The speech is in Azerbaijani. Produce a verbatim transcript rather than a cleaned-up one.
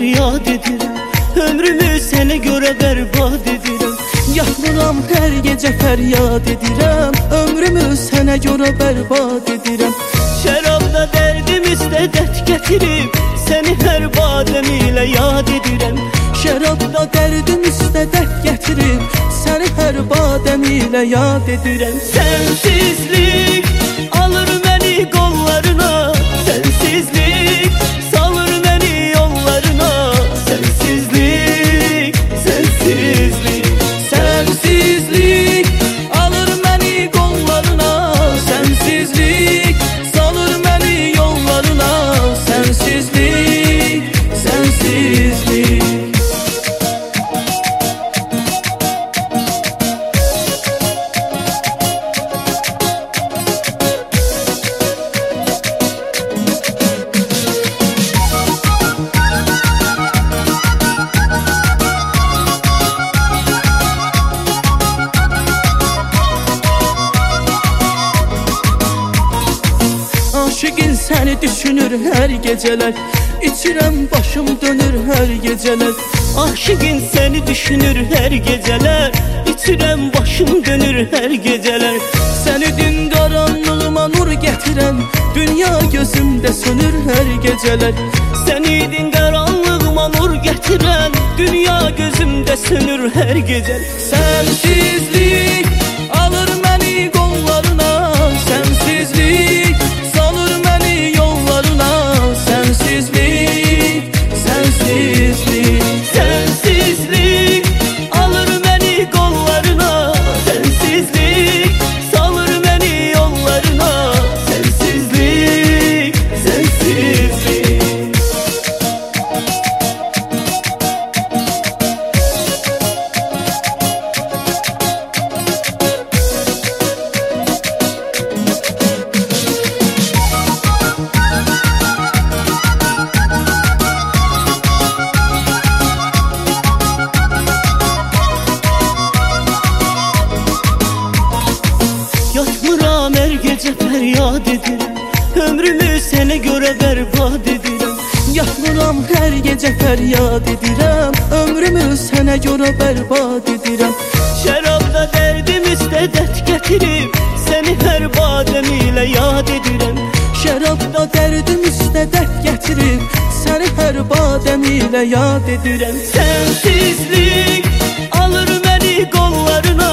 fəryad edirəm. Ömrümü sənə görə bərbad edirəm. Yatmıram hər gecə fəryad edirəm. Ömrümü sənə görə bərbad edirəm. Şərabda dərdim üstə dərd gətirib, səni hər badəm ilə yad edirəm. Şərabda dərdim üstə dərd gətirib, səni hər badəm ilə yad edirəm. Sənsizlik alır məni qollarına, sənsizlik salır məni yollarına. Sənsizlik, sənsizlik, sənsizlik alır məni qollarına, sənsizlik salır məni yollarına. Sənsizlik, sənsizlik. Aşıqın səni düşünür hər gecələr, İçirəm başım dönür hər gecələr. Aşıqın səni düşünür hər gecələr, İçirəm başım dönür hər gecələr. Səni din qaranlığıma nur gətirəm, dünya gözümdə sönür hər gecələr. Səni din qaranlığıma nur gətirəm, dünya gözümdə sönür hər gecələr. Sənsizlik alır məni qollarına, sənsizlik salır məni yollarına. Sənsizlik, sənsizlik, sənsizlik alır məni qollarına, sənsizlik salır məni yollarına. Sənsizlik, sənsizlik. Yatmıram hər gecə fəryad edirəm. Ömrümü sənə görə bərbad edirəm. Yatmıram hər gecə fəryad edirəm. Ömrümü sənə görə bərbad edirəm. Şərabda dərdim üstə dərd gətirib, səni hər badəm ilə yad edirəm. Şərabda dərdim üstə dərd gətirib, səni hər badəm ilə yad edirəm. Sənsizlik alır məni qollarına,